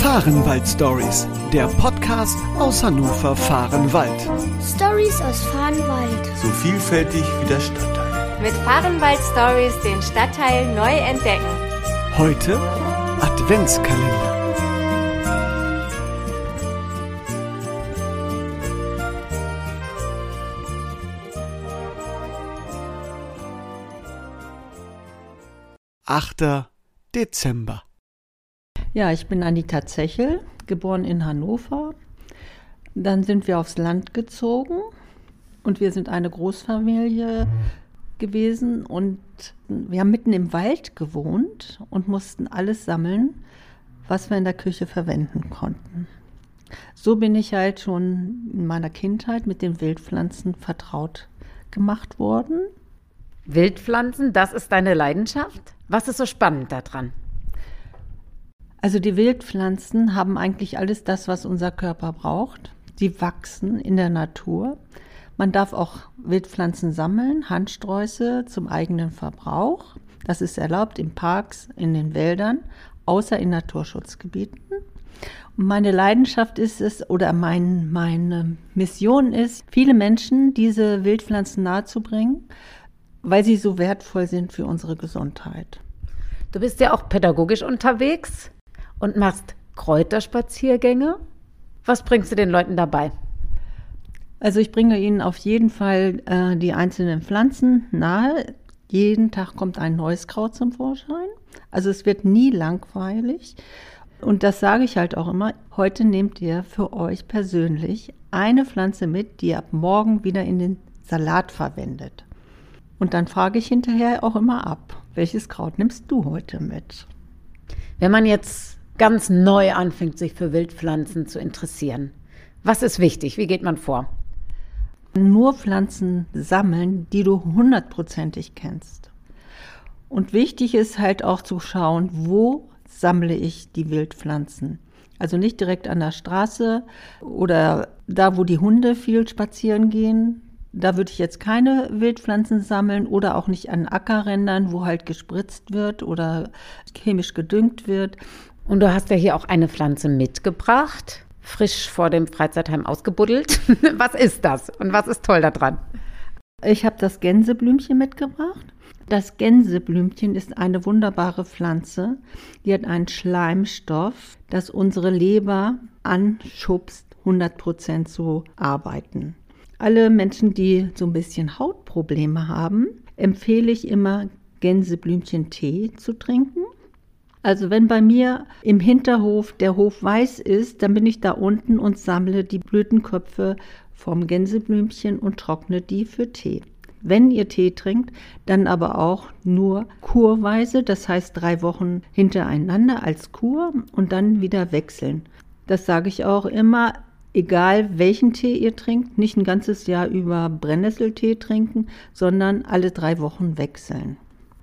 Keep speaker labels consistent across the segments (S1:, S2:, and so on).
S1: Fahrenwald-Stories, der Podcast aus Hannover Fahrenwald.
S2: Stories aus Fahrenwald.
S3: So vielfältig wie der Stadtteil.
S4: Mit Fahrenwald-Stories den Stadtteil neu entdecken.
S1: Heute Adventskalender. »8. Dezember.
S5: Ja, ich bin Anita Zechel, geboren in Hannover. Dann sind wir aufs Land gezogen und wir sind eine Großfamilie gewesen und wir haben mitten im Wald gewohnt und mussten alles sammeln, was wir in der Küche verwenden konnten. So bin ich halt schon in meiner Kindheit mit den Wildpflanzen vertraut gemacht worden.
S4: Wildpflanzen, das ist deine Leidenschaft? Was ist so spannend daran?
S5: Also die Wildpflanzen haben eigentlich alles das, was unser Körper braucht. Die wachsen in der Natur. Man darf auch Wildpflanzen sammeln, Handsträuße zum eigenen Verbrauch. Das ist erlaubt in Parks, in den Wäldern, außer in Naturschutzgebieten. Und meine Leidenschaft ist es, oder meine Mission ist, viele Menschen diese Wildpflanzen nahezubringen, weil sie so wertvoll sind für unsere Gesundheit.
S4: Du bist ja auch pädagogisch unterwegs und machst Kräuterspaziergänge. Was bringst du den Leuten dabei?
S5: Also ich bringe ihnen auf jeden Fall die einzelnen Pflanzen nahe. Jeden Tag kommt ein neues Kraut zum Vorschein. Also es wird nie langweilig. Und das sage ich halt auch immer. Heute nehmt ihr für euch persönlich eine Pflanze mit, die ihr ab morgen wieder in den Salat verwendet. Und dann frage ich hinterher auch immer ab, welches Kraut nimmst du heute mit?
S4: Wenn man jetzt ganz neu anfängt, sich für Wildpflanzen zu interessieren, was ist wichtig? Wie geht man vor?
S5: Nur Pflanzen sammeln, die du 100%ig kennst. Und wichtig ist halt auch zu schauen, wo sammle ich die Wildpflanzen. Also nicht direkt an der Straße oder da, wo die Hunde viel spazieren gehen. Da würde ich jetzt keine Wildpflanzen sammeln oder auch nicht an Ackerrändern, wo halt gespritzt wird oder chemisch gedüngt wird.
S4: Und du hast ja hier auch eine Pflanze mitgebracht, frisch vor dem Freizeitheim ausgebuddelt. Was ist das und was ist toll daran?
S5: Ich habe das Gänseblümchen mitgebracht. Das Gänseblümchen ist eine wunderbare Pflanze. Die hat einen Schleimstoff, das unsere Leber anschubst, 100% zu arbeiten. Alle Menschen, die so ein bisschen Hautprobleme haben, empfehle ich immer, Gänseblümchentee zu trinken. Also wenn bei mir im Hinterhof der Hof weiß ist, dann bin ich da unten und sammle die Blütenköpfe vom Gänseblümchen und trockne die für Tee. Wenn ihr Tee trinkt, dann aber auch nur kurweise, das heißt 3 Wochen hintereinander als Kur und dann wieder wechseln. Das sage ich auch immer. Egal welchen Tee ihr trinkt, nicht ein ganzes Jahr über Brennnesseltee trinken, sondern alle 3 Wochen wechseln.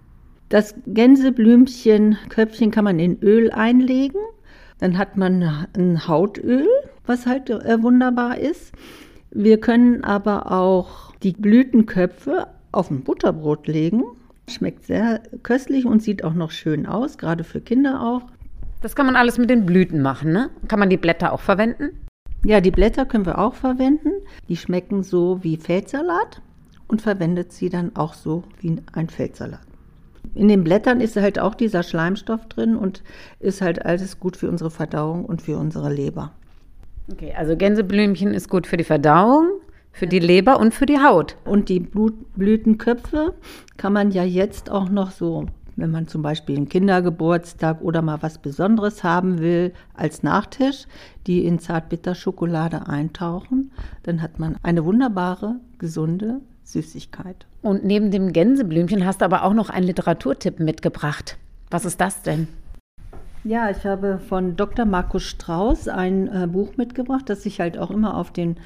S5: Das Gänseblümchenköpfchen kann man in Öl einlegen. Dann hat man ein Hautöl, was halt wunderbar ist. Wir können aber auch die Blütenköpfe auf ein Butterbrot legen. Schmeckt sehr köstlich und sieht auch noch schön aus, gerade für Kinder auch.
S4: Das kann man alles mit den Blüten machen, ne? Kann man die Blätter auch verwenden?
S5: Ja, die Blätter können wir auch verwenden. Die schmecken so wie Feldsalat und verwendet sie dann auch so wie ein Feldsalat. In den Blättern ist halt auch dieser Schleimstoff drin und ist halt alles gut für unsere Verdauung und für unsere Leber.
S4: Okay, also Gänseblümchen ist gut für die Verdauung, für die Leber und für die Haut.
S5: Und die Blütenköpfe kann man ja jetzt auch noch so, wenn man zum Beispiel einen Kindergeburtstag oder mal was Besonderes haben will, als Nachtisch, die in Zartbitterschokolade eintauchen, dann hat man eine wunderbare, gesunde Süßigkeit.
S4: Und neben dem Gänseblümchen hast du aber auch noch einen Literaturtipp mitgebracht. Was ist das denn?
S5: Ja, ich habe von Dr. Markus Strauß ein Buch mitgebracht, das ich halt auch immer auf den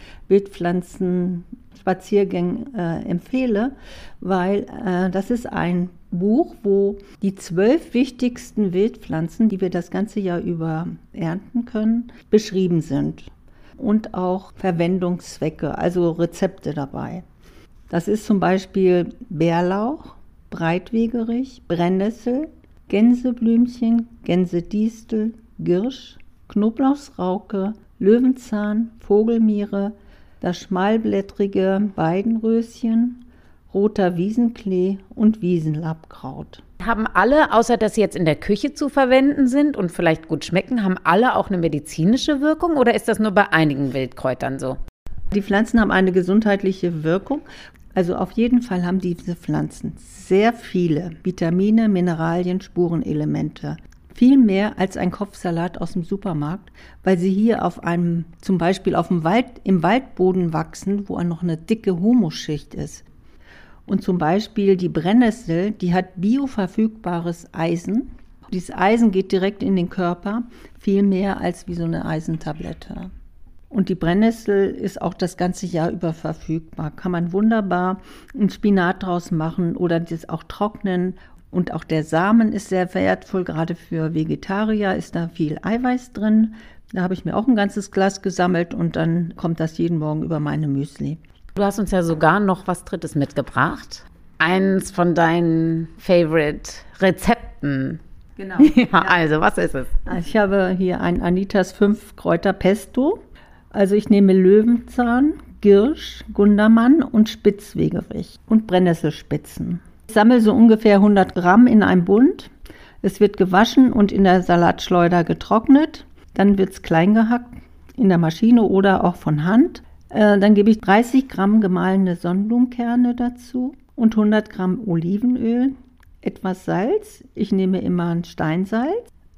S5: Wildpflanzen-Spaziergängen empfehle, weil das ist ein Buch, wo die 12 wichtigsten Wildpflanzen, die wir das ganze Jahr über ernten können, beschrieben sind. Und auch Verwendungszwecke, also Rezepte dabei. Das ist zum Beispiel Bärlauch, Breitwegerich, Brennnessel, Gänseblümchen, Gänsedistel, Girsch, Knoblauchsrauke, Löwenzahn, Vogelmiere, das schmalblättrige Weidenröschen, roter Wiesenklee und Wiesenlappkraut.
S4: Haben alle, außer dass sie jetzt in der Küche zu verwenden sind und vielleicht gut schmecken, haben alle auch eine medizinische Wirkung oder ist das nur bei einigen Wildkräutern so?
S5: Die Pflanzen haben eine gesundheitliche Wirkung. Also auf jeden Fall haben diese Pflanzen sehr viele Vitamine, Mineralien, Spurenelemente. Viel mehr als ein Kopfsalat aus dem Supermarkt, weil sie hier zum Beispiel im Waldboden wachsen, wo noch eine dicke Humusschicht ist. Und zum Beispiel die Brennnessel, die hat bioverfügbares Eisen. Dieses Eisen geht direkt in den Körper, viel mehr als wie so eine Eisentablette. Und die Brennnessel ist auch das ganze Jahr über verfügbar. Kann man wunderbar einen Spinat draus machen oder das auch trocknen. Und auch der Samen ist sehr wertvoll, gerade für Vegetarier ist da viel Eiweiß drin. Da habe ich mir auch ein ganzes Glas gesammelt und dann kommt das jeden Morgen über meine Müsli.
S4: Du hast uns ja sogar noch was Drittes mitgebracht. Eins von deinen Favorite-Rezepten.
S5: Genau.
S4: Ja, also, was ist es?
S5: Ich habe hier ein Anitas 5 Kräuter Pesto. Also ich nehme Löwenzahn, Girsch, Gundermann und Spitzwegerich und Brennnesselspitzen. Ich sammle so ungefähr 100 Gramm in einem Bund. Es wird gewaschen und in der Salatschleuder getrocknet. Dann wird es klein gehackt in der Maschine oder auch von Hand. Dann gebe ich 30 Gramm gemahlene Sonnenblumenkerne dazu und 100 Gramm Olivenöl, etwas Salz. Ich nehme immer ein Steinsalz.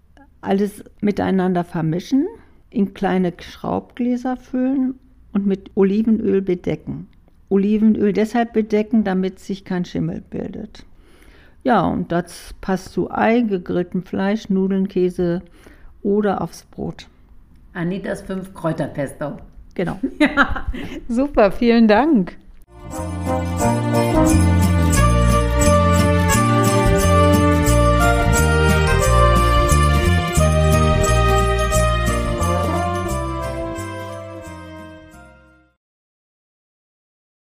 S5: Alles miteinander vermischen, in kleine Schraubgläser füllen und mit Olivenöl bedecken. Olivenöl deshalb bedecken, damit sich kein Schimmel bildet. Ja, und das passt zu Ei, gegrilltem Fleisch, Nudeln, Käse oder aufs Brot.
S4: Anitas 5 Kräuterpesto.
S5: Genau.
S4: Ja, super, vielen Dank.